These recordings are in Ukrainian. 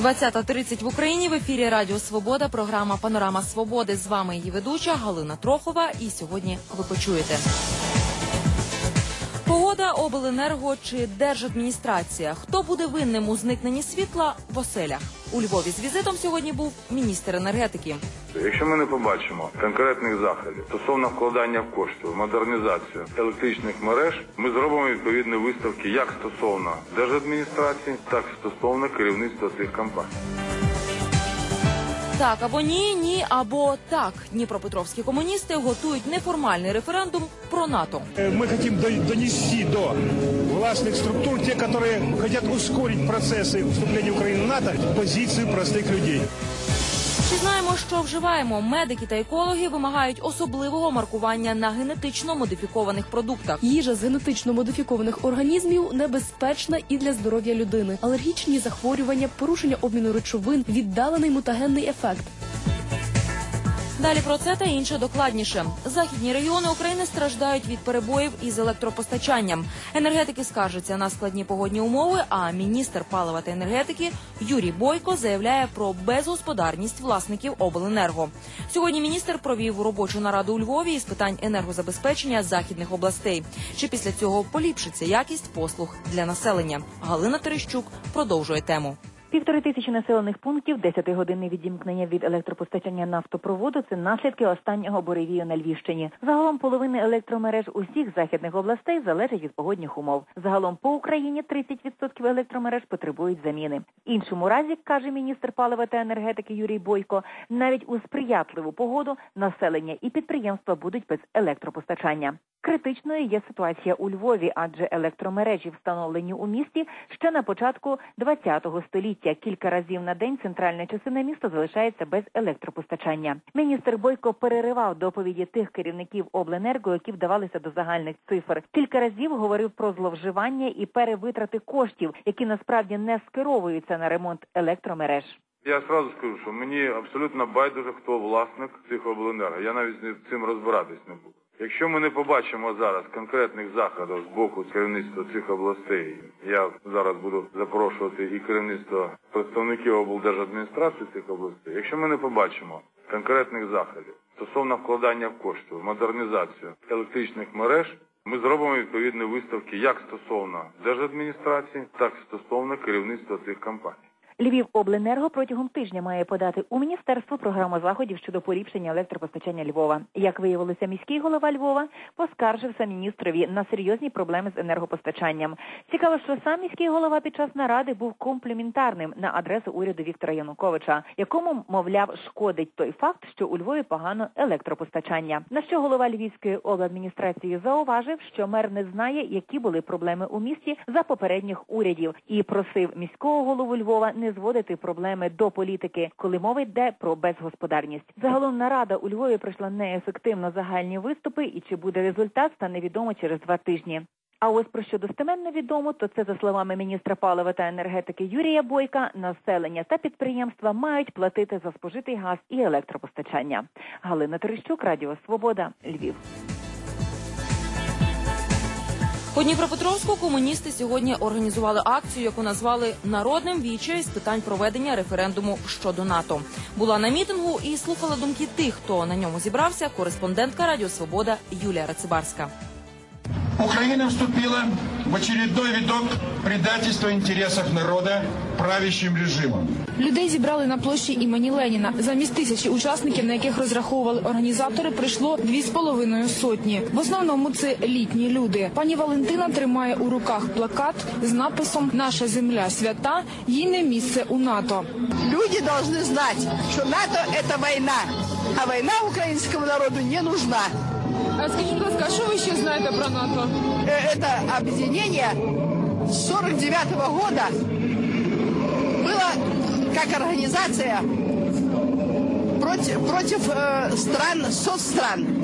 20:30 в Україні. В ефірі Радіо Свобода, програма «Панорама Свободи». З вами її ведуча Галина Трохова. І сьогодні ви почуєте. Погода, обленерго чи держадміністрація? Хто буде винним у зникненні світла в оселях? У Львові з візитом сьогодні був міністр енергетики. Якщо ми не побачимо конкретних заходів стосовно вкладання коштів в модернізацію електричних мереж, ми зробимо відповідні виставки як стосовно держадміністрації, так і стосовно керівництва цих компаній. Так або ні, ні або так. Дніпропетровські комуністи готують неформальний референдум про НАТО. Ми хочемо донести до власних структур, ті, які хочуть ускорити процеси вступлення України в НАТО, позицію простих людей. Чи знаємо, що вживаємо? Медики та екологи вимагають особливого маркування на генетично модифікованих продуктах. Їжа з генетично модифікованих організмів небезпечна і для здоров'я людини. Алергічні захворювання, порушення обміну речовин, віддалений мутагенний ефект. Далі про це та інше докладніше. Західні регіони України страждають від перебоїв із електропостачанням. Енергетики скаржаться на складні погодні умови, а міністр палива та енергетики Юрій Бойко заявляє про безгосподарність власників обленерго. Сьогодні міністр провів робочу нараду у Львові із питань енергозабезпечення західних областей. Чи після цього поліпшиться якість послуг для населення? Галина Терещук продовжує тему. 1500 населених пунктів, 10-годинне відімкнення від електропостачання нафтопроводу – це наслідки останнього буревію на Львівщині. Загалом половина електромереж усіх західних областей залежить від погодних умов. Загалом по Україні 30% електромереж потребують заміни. В іншому разі, каже міністр палива та енергетики Юрій Бойко, навіть у сприятливу погоду населення і підприємства будуть без електропостачання. Критичною є ситуація у Львові, адже електромережі, встановлені у місті ще на початку ХХ століття. Кілька разів на день центральна частина міста залишається без електропостачання. Міністр Бойко переривав доповіді тих керівників обленерго, які вдавалися до загальних цифр. Кілька разів говорив про зловживання і перевитрати коштів, які насправді не скеровуються на ремонт електромереж. Я одразу скажу, що мені абсолютно байдуже, хто власник цих обленерго. Я навіть з цим розбиратись не буду. Якщо ми не побачимо зараз конкретних заходів з боку керівництва цих областей, я зараз буду запрошувати і керівництво представників облдержадміністрації цих областей, якщо ми не побачимо конкретних заходів стосовно вкладання коштів в модернізацію електричних мереж, ми зробимо відповідні виставки як стосовно держадміністрації, так і стосовно керівництва цих компаній. Львівобленерго протягом тижня має подати у міністерство програму заходів щодо поліпшення електропостачання Львова. Як виявилося, міський голова Львова поскаржився міністрові на серйозні проблеми з енергопостачанням. Цікаво, що сам міський голова під час наради був компліментарним на адресу уряду Віктора Януковича, якому, мовляв, шкодить той факт, що у Львові погано електропостачання. На що голова Львівської обладміністрації зауважив, що мер не знає, які були проблеми у місті за попередніх урядів, і просив міського голову Львова не зводити проблеми до політики, коли мова йде про безгосподарність. Загалом нарада у Львові пройшла неефективно, загальні виступи, і чи буде результат, стане відомо через 2 тижні. А ось про що достеменно відомо, то це, за словами міністра палива та енергетики Юрія Бойка, населення та підприємства мають платити за спожитий газ і електропостачання. Галина Терещук, Радіо Свобода, Львів. У Дніпропетровську комуністи сьогодні організували акцію, яку назвали «Народним віче» з питань проведення референдуму щодо НАТО. Була на мітингу і слухала думки тих, хто на ньому зібрався, кореспондентка Радіо Свобода Юлія Рацибарська. Украина вступила в очередной виток предательства интересов народа правящим режимом. Людей зібрали на площі імені Леніна. Замість 1000 учасників, на яких розраховували організатори, прийшло 2500. В основному це літні люди. Пані Валентина тримає у руках плакат з написом «Наша земля свята, їй не місце у НАТО». Люди повинні знати, що НАТО – це війна, а війна українському народу не нужна. А скажіть, будь ласка, що ви ще знаєте про НАТО? Это объединение с 49-го года было как организация против стран, соцстран.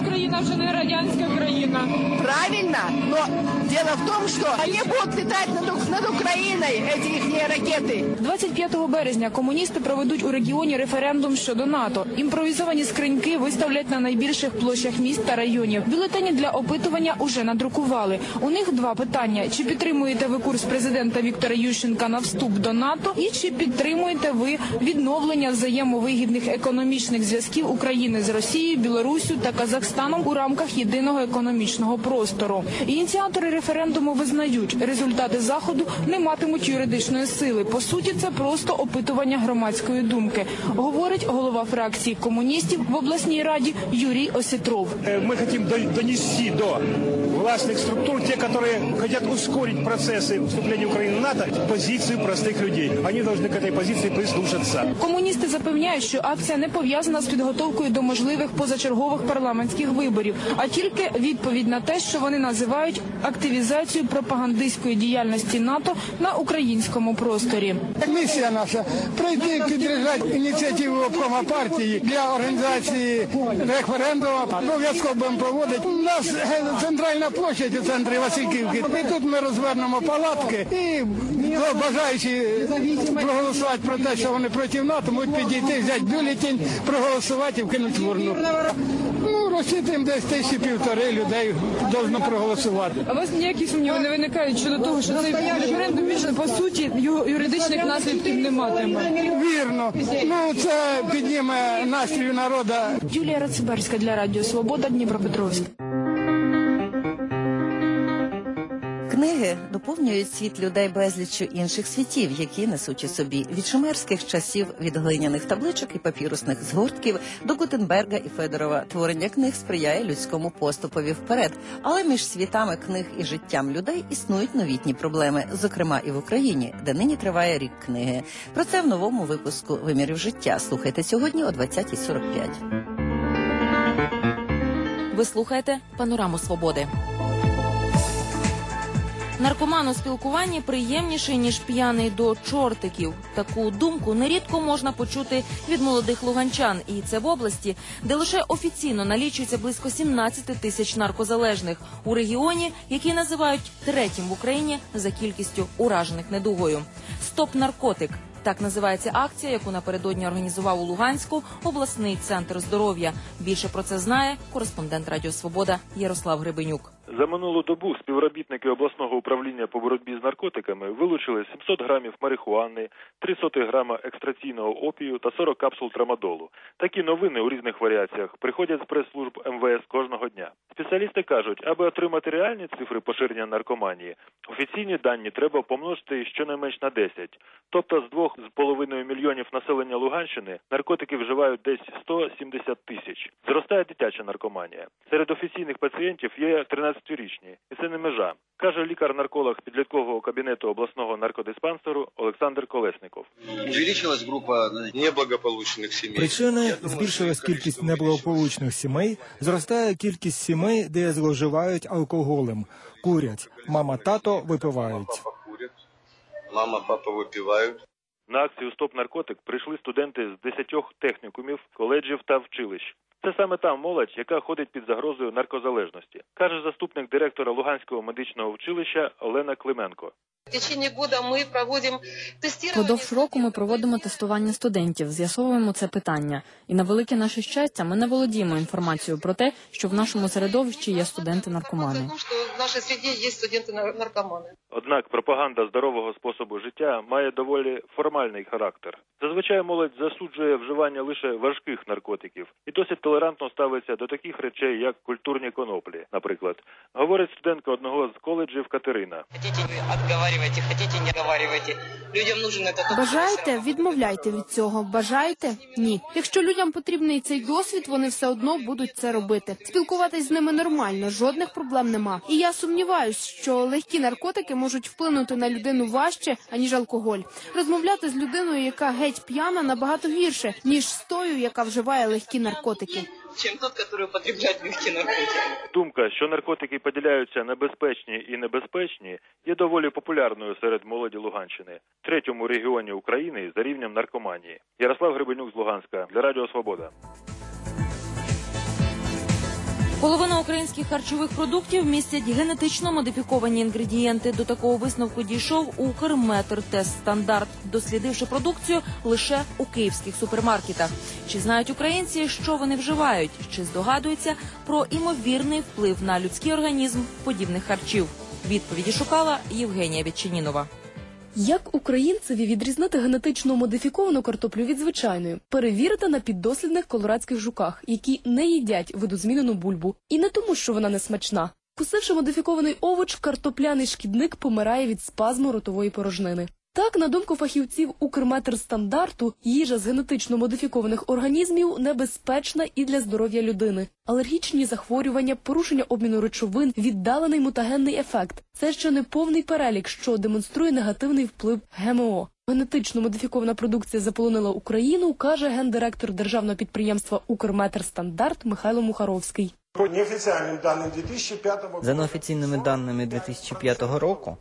Україна вже не радянська країна. Правильно, но дело в том, что они будут летать над Украиной, эти их ракеты. 25 березня комуністи проведуть у регіоні референдум щодо НАТО. Імпровізовані скриньки виставлять на найбільших площах міст та районів. Бюлетені для опитування уже надрукували. У них два питання: чи підтримуєте ви курс президента Віктора Ющенка на вступ до НАТО, і чи підтримуєте ви відновлення взаємовигідних економічних зв'язків України з Росією, Білоруссю та Казахстаном у рамках єдиного економічного простору. Ініціатори референдуму визнають, результати заходу не матимуть юридичної сили. По суті, це просто опитування громадської думки, говорить голова фракції комуністів в обласній раді Юрій Осетров. Мы хотим донести до властных структур, те, которые хотят ускорить процессы вступления Украины в НАТО, позицию простых людей. Они должны к этой позиции прислушаться. Комуністи запевняють, що акція не пов'язана з підготовкою до можливих позачергових парламентських виборів, а тільки відповідь на те, що вони називають активізацією пропагандистської діяльності НАТО на українському просторі. Місія наша – прийти підтримати ініціативу обкома партії для організації референдуму. Обов'язково будемо проводити. У нас центральна площадь у центрі Васильківки. І тут ми розвернемо палатки і бажаючи проголосувати про те, що вони проти НАТО, можуть підійти, взяти бюлетень, проголосувати і вкинути в урну. Розчитуємо десь 1500 людей повинно проголосувати. А у вас ніякі сумніви не виникають щодо того, що цей референдум більше, по суті, юридичних наслідків не матиме? Вірно. Це підніме настрій народу. Юлія Рацибарська для Радіо Свобода, Дніпропетровськ. Книги доповнюють світ людей безліччю інших світів, які несуть у собі від шумерських часів, від глиняних табличок і папірусних згортків до Гутенберга і Федорова. Творення книг сприяє людському поступові вперед. Але між світами книг і життям людей існують новітні проблеми, зокрема і в Україні, де нині триває рік книги. Про це в новому випуску «Вимірів життя». Слухайте сьогодні о 20:45. Ви слухаєте «Панораму свободи». Наркоман у спілкуванні приємніший, ніж п'яний до чортиків. Таку думку нерідко можна почути від молодих луганчан. І це в області, де лише офіційно налічується близько 17 тисяч наркозалежних. У регіоні, який називають третім в Україні за кількістю уражених недугою. «Стоп наркотик». Так називається акція, яку напередодні організував у Луганську обласний центр здоров'я. Більше про це знає кореспондент Радіо Свобода Ярослав Гребенюк. За минулу добу співробітники обласного управління по боротьбі з наркотиками вилучили 700 грамів марихуани, 0,03 грама екстраційного опію та 40 капсул трамадолу. Такі новини у різних варіаціях приходять з прес-служб МВС кожного дня. Спеціалісти кажуть, аби отримати реальні цифри поширення наркоманії, офіційні дані треба помножити щонайменш на 10. Тобто з 2,5 мільйонів населення Луганщини наркотики вживають десь 170 тисяч. Зростає дитяча наркоманія. Серед офіційних пацієнтів є 13-річні. І це не межа, каже лікар-нарколог підліткового кабінету обласного наркодиспансеру Олександр Колесников. Увеличилась група неблагополучних сімей. Причини – збільшилась кількість неблагополучних сімей, зростає кількість сімей, де зловживають алкоголем, курять, мама-тато випивають. Мама, папа випивають. На акцію «Стоп наркотик» прийшли студенти з 10 технікумів, коледжів та вчилищ. Це саме та молодь, яка ходить під загрозою наркозалежності, каже заступник директора Луганського медичного училища Олена Клименко. Впродовж року ми проводимо тестування студентів, з'ясовуємо це питання. І на велике наше щастя, ми не володіємо інформацією про те, що в нашому середовищі є студенти-наркомани. Однак пропаганда здорового способу життя має доволі формальний характер. Зазвичай молодь засуджує вживання лише важких наркотиків і досить толерантно ставиться до таких речей, як культурні коноплі, наприклад. Говорить студентка одного з коледжів Катерина. Бажаєте – відмовляйте від цього. Бажаєте – ні. Якщо людям потрібний цей досвід, вони все одно будуть це робити. Спілкуватись з ними нормально, жодних проблем нема. І я сумніваюсь, що легкі наркотики можуть вплинути на людину важче, аніж алкоголь. Розмовляти з людиною, яка геть п'яна, набагато гірше, ніж з тою, яка вживає легкі наркотики. Чим тот, який употребляє легкі наркотики. Думка, що наркотики поділяються на безпечні і небезпечні, є доволі популярною серед молоді Луганщини, третьому регіоні України за рівнем наркоманії. Ярослав Гребенюк з Луганська для Радіо Свобода. Половина українських харчових продуктів містять генетично модифіковані інгредієнти. До такого висновку дійшов Укрметр-Тест-Стандарт, дослідивши продукцію лише у київських супермаркетах. Чи знають українці, що вони вживають? Чи здогадуються про імовірний вплив на людський організм подібних харчів? Відповіді шукала Євгенія Ветчинінова. Як українцеві відрізнити генетично модифіковану картоплю від звичайної? Перевірити на піддослідних колорадських жуках, які не їдять видозмінену бульбу. І не тому, що вона не смачна. Кусивши модифікований овоч, картопляний шкідник помирає від спазму ротової порожнини. Так, на думку фахівців Укрметр-Стандарту, їжа з генетично модифікованих організмів небезпечна і для здоров'я людини. Алергічні захворювання, порушення обміну речовин, віддалений мутагенний ефект – це ще не повний перелік, що демонструє негативний вплив ГМО. Генетично модифікована продукція заполонила Україну, каже гендиректор державного підприємства Укрметр-Стандарт Михайло Мухаровський. По неофіційним даним 2005 року. За неофіційними даними 2005 року,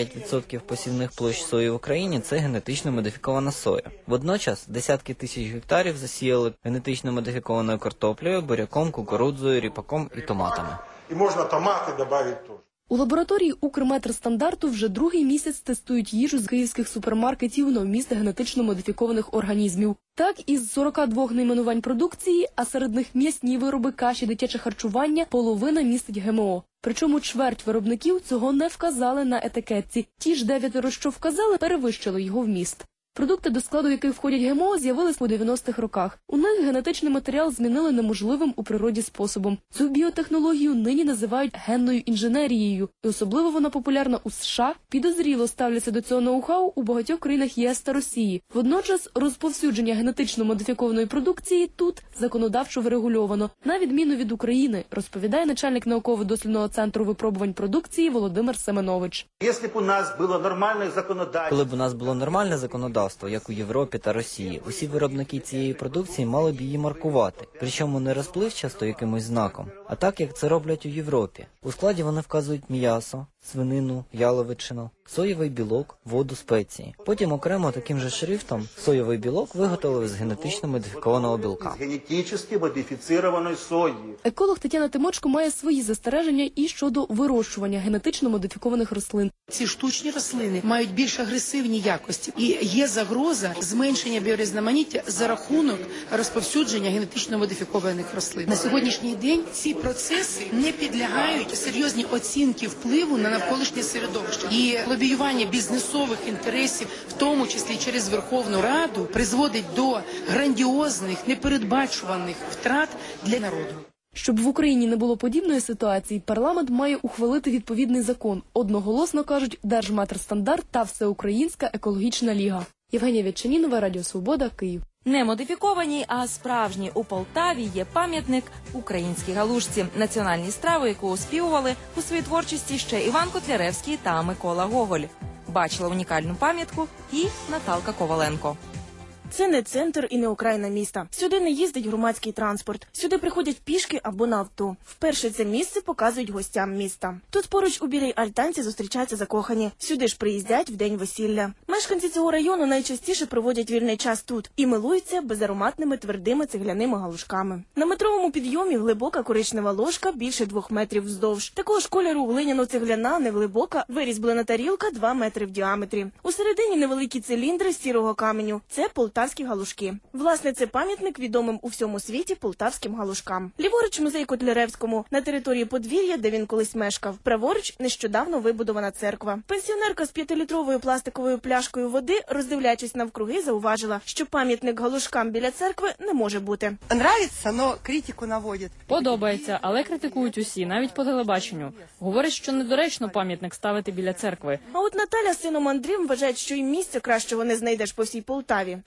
45% посівних площ сої в Україні – це генетично модифікована соя. Водночас, десятки тисяч гектарів засіяли генетично модифікованою картоплею, буряком, кукурудзою, ріпаком і томатами. І можна томати додати теж. У лабораторії Укрметр-Стандарту вже другий місяць тестують їжу з київських супермаркетів на вміст генетично модифікованих організмів. Так, із 42 найменувань продукції, а серед них м'ясні вироби, каші, дитяче харчування, половина містить ГМО. Причому чверть виробників цього не вказали на етикетці. Ті ж 9, що вказали, перевищили його вміст. Продукти, до складу яких входять ГМО, з'явились у 90-х роках. У них генетичний матеріал змінили неможливим у природі способом. Цю біотехнологію нині називають генною інженерією. І особливо вона популярна у США. Підозріло ставляться до цього ноу-хау у багатьох країнах ЄС та Росії. Водночас розповсюдження генетично модифікованої продукції тут законодавчо врегульовано. На відміну від України, розповідає начальник науково-дослідного центру випробувань продукції Володимир Семенович. Якщо б у нас було нормальне законодавство. Коли б у нас було нормальне законодавство, як у Європі та Росії, усі виробники цієї продукції мали б її маркувати, причому не розпливчасто якимось знаком, а так, як це роблять у Європі. У складі вони вказують м'ясо, свинину, яловичину, соєвий білок, воду, спеції. Потім окремо таким же шрифтом соєвий білок виготовили з генетично модифікованого білка. З генетично модифікованої сої. Еколог Тетяна Тимочко має свої застереження і щодо вирощування генетично модифікованих рослин. Ці штучні рослини мають більш агресивні якості і є загроза зменшення біорізноманіття за рахунок розповсюдження генетично модифікованих рослин. На сьогоднішній день ці процеси не підлягають серйозній оцінці впливу на навколишнє середовище. І лобіювання бізнесових інтересів, в тому числі через Верховну Раду, призводить до грандіозних, непередбачуваних втрат для народу. Щоб в Україні не було подібної ситуації, парламент має ухвалити відповідний закон. Одноголосно кажуть Держметр-Стандарт та Всеукраїнська екологічна ліга. Євгенія Ветчинінова, Радіо Свобода, Київ. Не модифіковані, а справжні у Полтаві є пам'ятник українській галушці. Національні страви, яку оспівували у своїй творчості ще Іван Котляревський та Микола Гоголь. Бачила унікальну пам'ятку і Наталка Коваленко. Це не центр і не окраїна міста. Сюди не їздить громадський транспорт. Сюди приходять пішки або на авто. Вперше це місце показують гостям міста. Тут поруч у білій альтанці зустрічаються закохані. Сюди ж приїздять в день весілля. Мешканці цього району найчастіше проводять вільний час тут і милуються безароматними твердими цегляними галушками. На метровому підйомі глибока коричнева ложка більше 2 метрів вздовж. Такого ж кольору глиняно-цегляна, невглибока, вирізблена тарілка 2 метри в діаметрі. Усередині невеликі циліндри з сірого каменю. Це полтавські галушки. Власне, це пам'ятник відомим у всьому світі полтавським галушкам. Ліворуч музей Котляревському, на території подвір'я, де він колись мешкав. Праворуч нещодавно вибудована церква. Пенсіонерка з 5-літровою пластиковою пляшкою води, роздивляючись навкруги, зауважила, що пам'ятник галушкам біля церкви не може бути. Нравиться, но критику наводять. Подобається, але критикують усі, навіть по телебаченню. Говорять, що недоречно пам'ятник ставити біля церкви. А от Наталя з сином Андрієм вважають, що і місця кращого не знайдеш по всій Полтаві.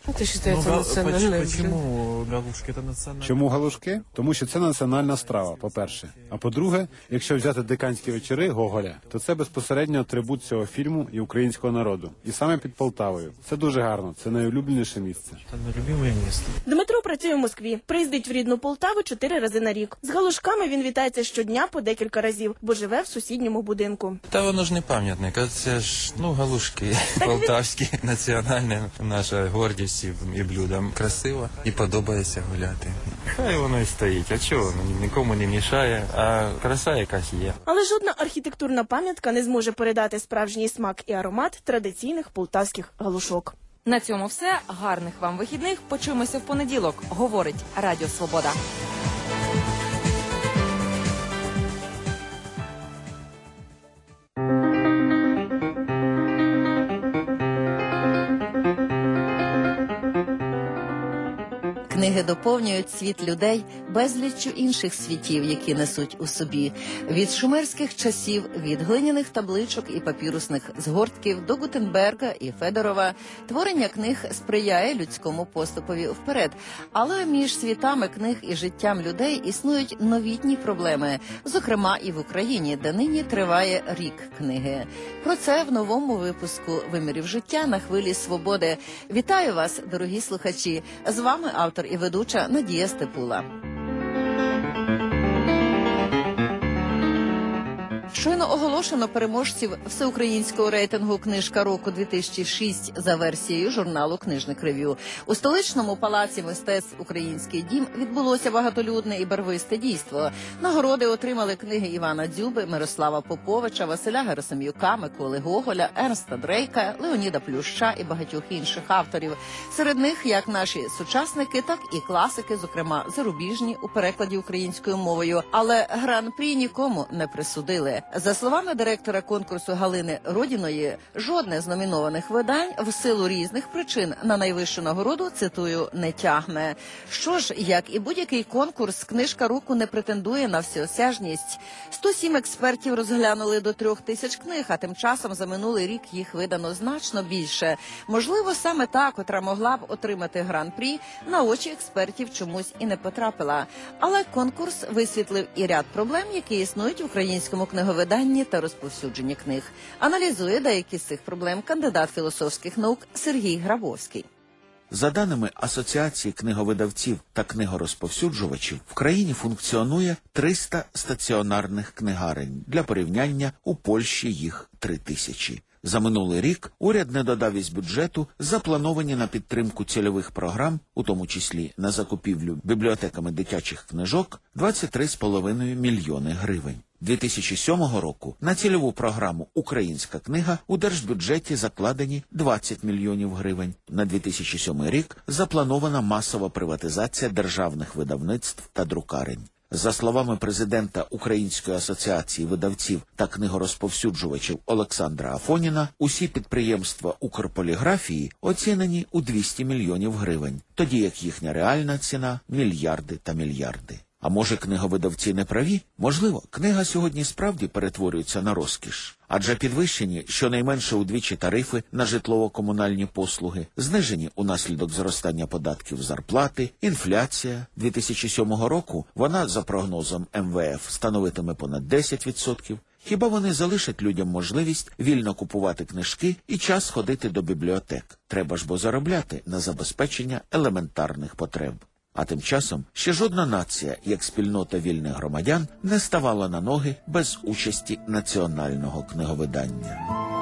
Чому галушки? Це національне? Чому галушки? Тому що це національна страва, по-перше. А по-друге, якщо взяти диканські вечори Гоголя, то це безпосередньо атрибут цього фільму і українського народу. І саме під Полтавою. Це дуже гарно, це найулюбленіше місце. Це нелюбиме місце. Дмитро працює в Москві. Приїздить в рідну Полтаву 4 рази на рік. З галушками він вітається щодня по декілька разів, бо живе в сусідньому будинку. Та воно ж не пам'ятник, а це ж, галушки полтавські, національна наша гордість і блюдо. Красиво і подобається. подобається гуляти. Хай воно і стоїть, а чого воно нікому не мішає, а краса якась є. Але жодна архітектурна пам'ятка не зможе передати справжній смак і аромат традиційних полтавських галушок. На цьому все. Гарних вам вихідних. Почуємося в понеділок. Говорить Радіо Свобода. Книги доповнюють світ людей безліччю інших світів, які несуть у собі. Від шумерських часів, від глиняних табличок і папірусних згортків до Гутенберга і Федорова творення книг сприяє людському поступові вперед. Але між світами книг і життям людей існують новітні проблеми, зокрема і в Україні, де нині триває рік книги. Про це в новому випуску «Вимірів життя» на хвилі свободи. Вітаю вас, дорогі слухачі! З вами автор і ведуча Надія Степула. Щойно оголошено переможців всеукраїнського рейтингу «Книжка року-2006» за версією журналу «Книжник Рев'ю». У столичному палаці мистецтв «Український дім» відбулося багатолюдне і барвисте дійство. Нагороди отримали книги Івана Дзюби, Мирослава Поповича, Василя Герасим'юка, Миколи Гоголя, Ернста Дрейка, Леоніда Плюща і багатьох інших авторів. Серед них як наші сучасники, так і класики, зокрема зарубіжні у перекладі українською мовою. Але гран-прі нікому не присудили. За словами директора конкурсу Галини Родіної, жодне з номінованих видань в силу різних причин на найвищу нагороду, цитую, не тягне. Що ж, як і будь-який конкурс, книжка року не претендує на всеосяжність. 107 експертів розглянули до 3000 книг, а тим часом за минулий рік їх видано значно більше. Можливо, саме та, котра могла б отримати гран-прі, на очі експертів чомусь і не потрапила. Але конкурс висвітлив і ряд проблем, які існують в українському книговиданні та розповсюдженні книг. Аналізує деякі з цих проблем кандидат філософських наук Сергій Грабовський. За даними Асоціації книговидавців та книгорозповсюджувачів, в країні функціонує 300 стаціонарних книгарень. Для порівняння, у Польщі їх 3000. За минулий рік уряд не додав із бюджету заплановані на підтримку цільових програм, у тому числі на закупівлю бібліотеками дитячих книжок, 23,5 мільйони гривень. 2007 року на цільову програму «Українська книга» у держбюджеті закладені 20 мільйонів гривень. На 2007 рік запланована масова приватизація державних видавництв та друкарень. За словами президента Української асоціації видавців та книгорозповсюджувачів Олександра Афоніна, усі підприємства Укрполіграфії оцінені у 200 мільйонів гривень, тоді як їхня реальна ціна – мільярди та мільярди. А може, книговидавці не праві? Можливо, книга сьогодні справді перетворюється на розкіш. Адже підвищені щонайменше удвічі тарифи на житлово-комунальні послуги, знижені унаслідок зростання податків зарплати, інфляція. 2007 року вона, за прогнозом МВФ, становитиме понад 10%. Хіба вони залишать людям можливість вільно купувати книжки і час ходити до бібліотек? Треба ж бо заробляти на забезпечення елементарних потреб. А тим часом ще жодна нація, як спільнота вільних громадян, не ставала на ноги без участі національного книговидання.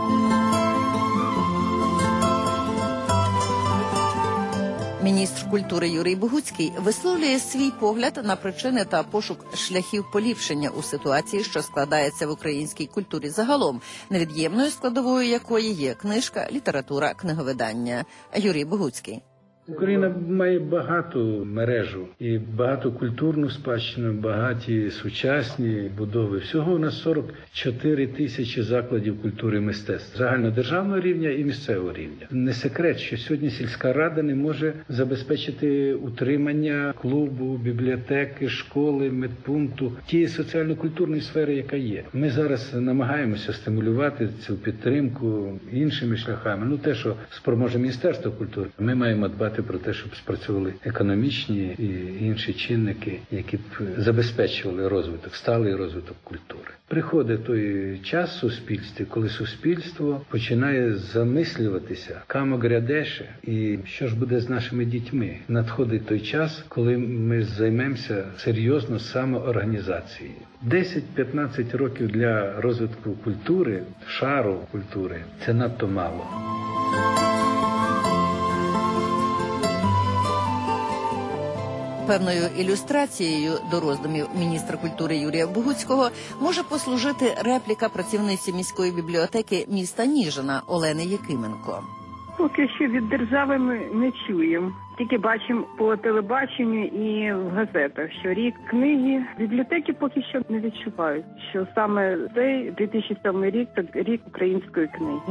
Міністр культури Юрій Богуцький висловлює свій погляд на причини та пошук шляхів поліпшення у ситуації, що складається в українській культурі загалом, невід'ємною складовою якої є книжка, література, книговидання. Юрій Богуцький. Україна має багату мережу і багату культурну спадщину, багаті сучасні будови. Всього у нас 44 тисячі закладів культури і мистецтв загальнодержавного рівня і місцевого рівня. Не секрет, що сьогодні сільська рада не може забезпечити утримання клубу, бібліотеки, школи, медпункту, тієї соціально-культурної сфери, яка є. Ми зараз намагаємося стимулювати цю підтримку іншими шляхами. Те, що спроможне Міністерство культури, ми маємо дбати про те, щоб спрацьовували економічні і інші чинники, які б забезпечували розвиток, сталий розвиток культури. Приходить той час в суспільстві, коли суспільство починає замислюватися, камо грядеше, і що ж буде з нашими дітьми. Надходить той час, коли ми займемося серйозно самоорганізацією. 10-15 років для розвитку культури, шару культури – це надто мало. Певною ілюстрацією до роздумів міністра культури Юрія Богуцького може послужити репліка працівниці міської бібліотеки міста Ніжина Олени Якименко. Поки що від держави ми не чуємо. Тільки бачимо по телебаченню і в газетах, що рік книги. Бібліотеки поки що не відчувають, що саме цей 2007 рік – це рік української книги.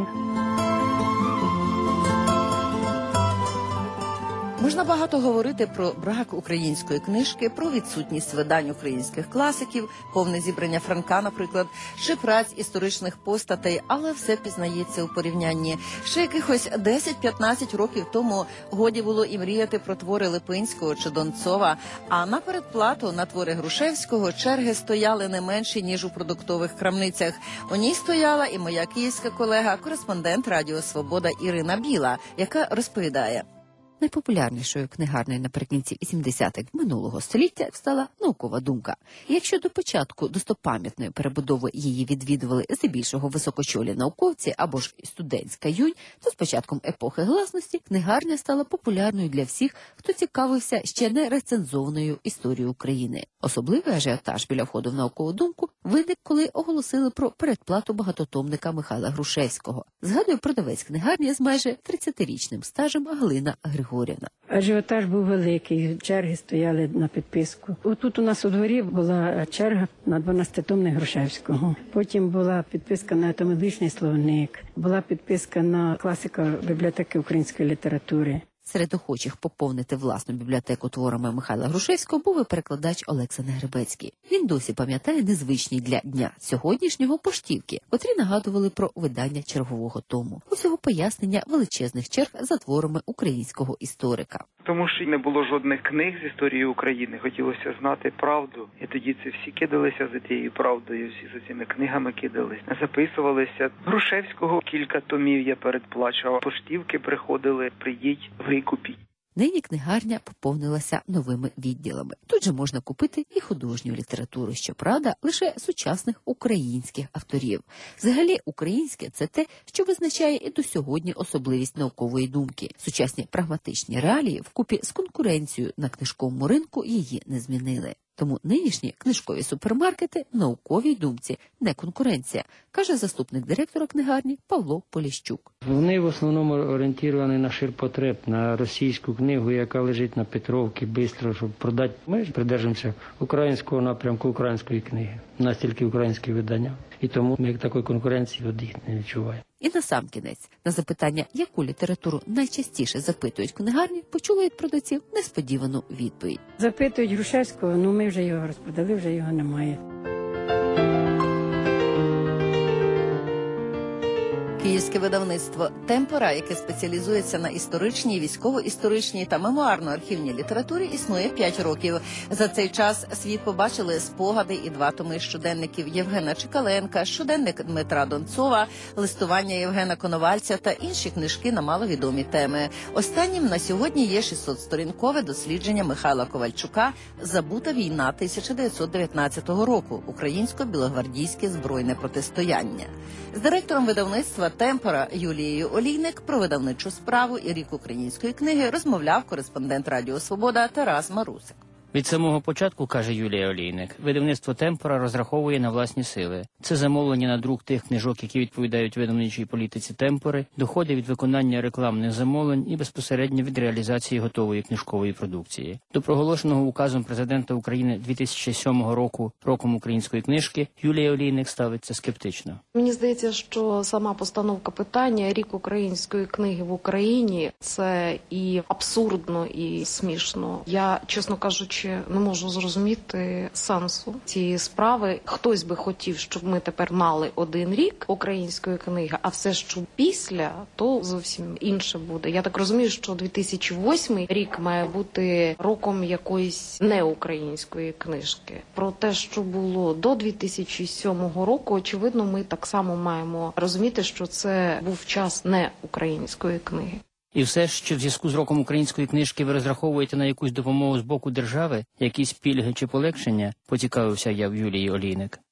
Можна багато говорити про брак української книжки, про відсутність видань українських класиків, повне зібрання Франка, наприклад, чи праць історичних постатей, але все пізнається у порівнянні. Ще якихось 10-15 років тому годі було і мріяти про твори Липинського чи Донцова, а на передплату на твори Грушевського черги стояли не менші, ніж у продуктових крамницях. У ній стояла і моя київська колега, кореспондент Радіо Свобода Ірина Біла, яка розповідає. Найпопулярнішою книгарнею наприкінці 80-х минулого століття стала Наукова думка. І якщо до початку достопам'ятної перебудови її відвідували здебільшого високочолі науковці або ж студентська юнь, то з початком епохи гласності книгарня стала популярною для всіх, хто цікавився ще не рецензованою історією України. Особливий ажіотаж біля входу в Наукову думку виник, коли оголосили про передплату багатотомника Михайла Грушевського. Згадує продавець книгарні з майже 30-річним стажем Галина Григорівна. Ажіотаж був великий, черги стояли на підписку. Отут у нас у дворі була черга на 12-томник Грушевського. Потім була підписка на етимологічний словник, була підписка на класика бібліотеки української літератури. Серед охочих поповнити власну бібліотеку творами Михайла Грушевського був і перекладач Олекса Негребецький. Він досі пам'ятає незвичні для дня сьогоднішнього поштівки, котрі нагадували про видання чергового тому. Усього пояснення величезних черг за творами українського історика. Тому що не було жодних книг з історії України. Хотілося знати правду. І тоді це всі кидалися за тією правдою, всі за цими книгами кидались. Записувалися. Грушевського кілька томів я передплачував. Поштівки приходили, приїдь, викупіть. Нині книгарня поповнилася новими відділами. Тут же можна купити і художню літературу, щоправда, лише сучасних українських авторів. Взагалі, українське – це те, що визначає і до сьогодні особливість наукової думки. Сучасні прагматичні реалії вкупі з конкуренцією на книжковому ринку її не змінили. Тому нинішні книжкові супермаркети науковій думці не конкуренція, каже заступник директора книгарні Павло Поліщук. Вони в основному орієнтовані на ширпотреб, на російську книгу, яка лежить на Петровці, швидко, щоб продати. Ми ж придержимося українського напрямку, української книги. У нас тільки українські видання. І тому ми такої конкуренції від їх не відчуваємо. І насамкінець, на запитання, яку літературу найчастіше запитують в книгарні, почули від продавців несподівану відповідь. Запитують Грушевського, ми вже його розпродали, вже його немає. Київське видавництво «Темпора», яке спеціалізується на історичній, військово-історичній та мемуарно-архівній літературі, існує 5 років. За цей час світ побачили спогади і 2 томи щоденників Євгена Чекаленка, щоденник Дмитра Донцова, листування Євгена Коновальця та інші книжки на маловідомі теми. Останнім на сьогодні є 600-сторінкове дослідження Михайла Ковальчука «Забута війна 1919 року. Українсько-білогвардійське збройне протистояння». З директором видавництва «Темпора» Юлією Олійник про видавничу справу і рік української книги розмовляв кореспондент Радіо Свобода Тарас Марусик. Від самого початку, каже Юлія Олійник, видавництво «Темпора» розраховує на власні сили. Це замовлення на друк тих книжок, які відповідають видавничій політиці «Темпори», доходи від виконання рекламних замовлень і безпосередньо від реалізації готової книжкової продукції. До проголошеного указом президента України 2007 року «Роком української книжки» Юлія Олійник ставиться скептично. Мені здається, що сама постановка питання «Рік української книги в Україні» – це і абсурдно, і смішно. Я, чесно кажучи, не можу зрозуміти сенсу цієї справи. Хтось би хотів, щоб ми тепер мали 1 рік української книги, а все, що після, то зовсім інше буде. Я так розумію, що 2008 рік має бути роком якоїсь неукраїнської книжки. Про те, що було до 2007 року, очевидно, ми так само маємо розуміти, що це був час неукраїнської книги. І все, що в зв'язку з роком української книжки ви розраховуєте на якусь допомогу з боку держави, якісь пільги чи полегшення, поцікавився я в Юлії Олійник.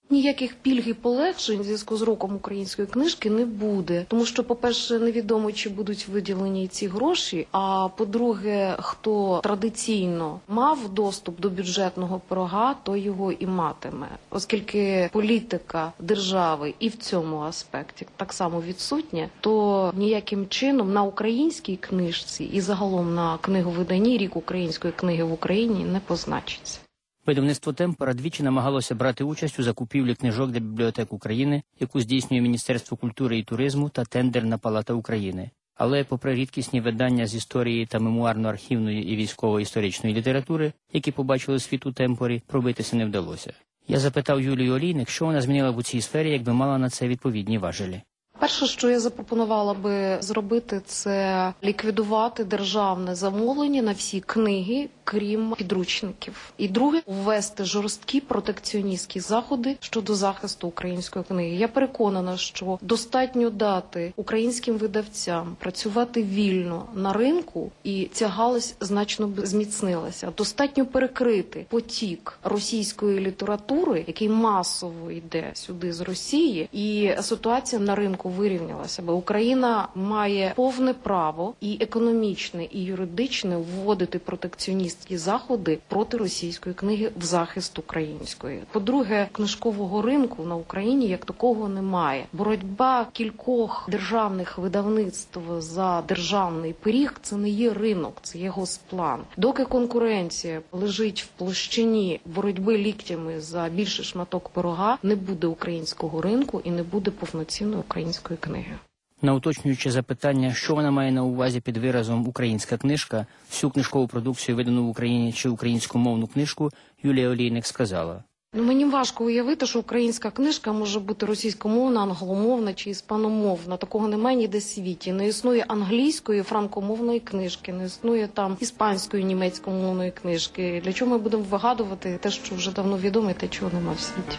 Ніяких пільг і полегшень в зв'язку з роком української книжки не буде. Тому що, по-перше, невідомо, чи будуть виділені ці гроші, а по-друге, хто традиційно мав доступ до бюджетного пирога, то його і матиме. Оскільки політика держави і в цьому аспекті так само відсутня, то ніяким чином на українській книжці і загалом на книговиданні рік української книги в Україні не позначиться. Видавництво «Темпора» двічі намагалося брати участь у закупівлі книжок для бібліотек України, яку здійснює Міністерство культури і туризму та Тендерна палата України. Але, попри рідкісні видання з історії та мемуарно-архівної і військово-історичної літератури, які побачили світ у «Темпорі», пробитися не вдалося. Я запитав Юлію Олійник, що вона змінила в цій сфері, якби мала на це відповідні важелі. Перше, що я запропонувала би зробити, це ліквідувати державне замовлення на всі книги, крім підручників. І друге, ввести жорсткі протекціоністські заходи щодо захисту української книги. Я переконана, що достатньо дати українським видавцям працювати вільно на ринку, і ця галузь значно б зміцнилася. Достатньо перекрити потік російської літератури, який масово йде сюди з Росії, і ситуація на ринку вирівнялася, бо Україна має повне право і економічне, і юридичне вводити протекціоністські заходи проти російської книги в захист української. По-друге, книжкового ринку на Україні як такого немає. Боротьба кількох державних видавництв за державний пиріг – це не є ринок, це є госплан. Доки конкуренція лежить в площині боротьби ліктями за більший шматок пирога, не буде українського ринку і не буде повноцінної української книги. На уточнююче запитання, що вона має на увазі під виразом «українська книжка», всю книжкову продукцію, видану в Україні чи українськомовну книжку, Юлія Олійник сказала. Мені важко уявити, що українська книжка може бути російськомовна, англомовна чи іспаномовна. Такого немає ніде в світі. Не існує англійської, франкомовної книжки, не існує там іспанської, німецькомовної книжки. Для чого ми будемо вигадувати те, що вже давно відомо, і те, чого немає в світі?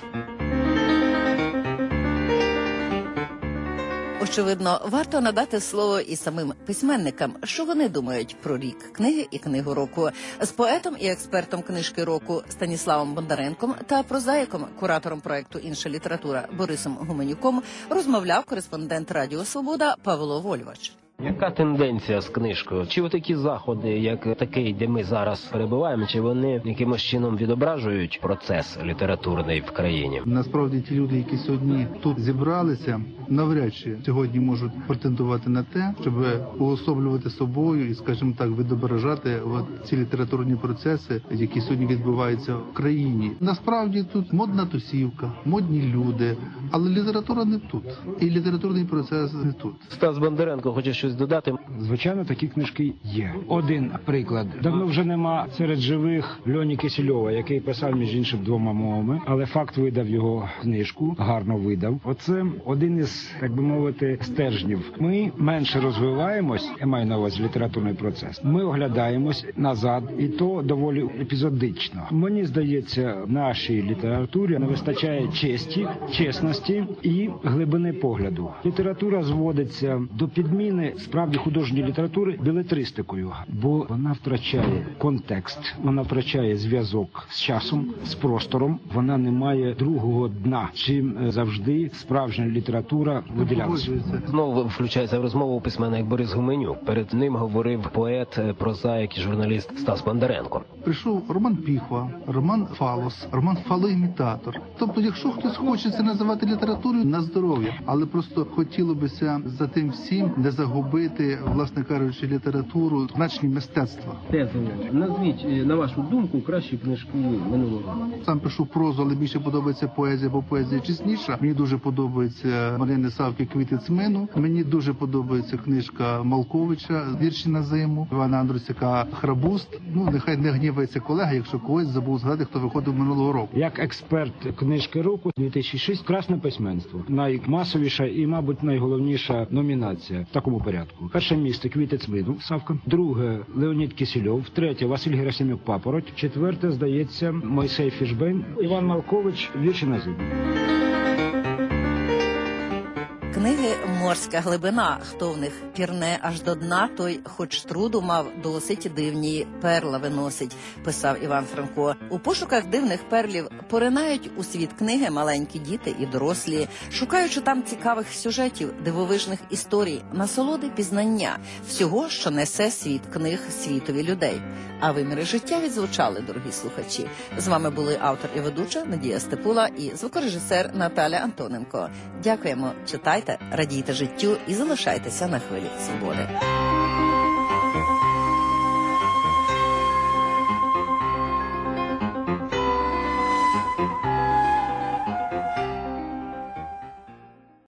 Очевидно, варто надати слово і самим письменникам, що вони думають про рік книги і книгу року. З поетом і експертом книжки року Станіславом Бондаренком та прозаїком, куратором проекту «Інша література» Борисом Гуменюком розмовляв кореспондент Радіо Свобода Павло Вольвач. Яка тенденція з книжкою? Чи такі заходи, як такий, де ми зараз перебуваємо, чи вони якимось чином відображують процес літературний в країні? Насправді ті люди, які сьогодні тут зібралися, навряд чи сьогодні можуть претендувати на те, щоб уособлювати собою і, скажімо так, відображати ці літературні процеси, які сьогодні відбуваються в країні. Насправді тут модна тусівка, модні люди, але література не тут. І літературний процес не тут. Стас Бондаренко хоче щось додати? Звичайно, такі книжки є. Один приклад. Давно вже нема серед живих Льоні Кисельова, який писав, між іншим, 2 мовами, але факт видав його книжку, гарно видав. Оце один із, так би мовити, стержнів. Ми менше розвиваємось, я маю на увазі літературний процес. Ми оглядаємось назад, і то доволі епізодично. Мені здається, нашій літературі не вистачає честі, чесності і глибини погляду. Література зводиться до підміни справді художньої літератури белетристикою, бо вона втрачає контекст, вона втрачає зв'язок з часом, з простором, вона не має другого дна, чим завжди справжня література виділялася. Знову включається в розмову письменник Борис Гуменюк. Перед ним говорив поет, прозаїк і журналіст Стас Бондаренко. Прийшов Роман Піхва, Роман Фалос, Роман Фалоімітатор. Тобто, якщо хтось хоче це називати літературою, на здоров'я, але просто хотілося б за тим всім не загубити, власне кажучи, літературу, значні мистецтва. Тезово. Назвіть, на вашу думку, кращі книжки минулого року. Сам пишу прозу, але більше подобається поезія, бо поезія чесніша. Мені дуже подобається Марини Савки «Квіти цмину». Мені дуже подобається книжка Малковича «Вірші на зиму», Івана Андрусяка «Храбуст». Нехай не гнівається колега, якщо когось забув згадати, хто виходив минулого року. Як експерт книжки року 2006 «Красне письменство». Наймасовіша і, мабуть, найголовніша номінація в такому порядку. Перше місце «Квіти цмину» Савка, друге Леонід Кисельов, третє Василь Герасимюк Папороть, четверте, здається, Мойсей Фішбейн, Іван Малкович «Вірші на зиму». Книги «Морська глибина». Хто в них пірне аж до дна, той хоч труду мав досить, дивні перла виносить, писав Іван Франко. У пошуках дивних перлів поринають у світ книги маленькі діти і дорослі, шукаючи там цікавих сюжетів, дивовижних історій, насолоди пізнання, всього, що несе світ книг світові людей. А виміри життя відзвучали, дорогі слухачі. З вами були автор і ведуча Надія Степула і звукорежисер Наталя Антоненко. Дякуємо, читайте, радійте життю і залишайтеся на хвилі свободи.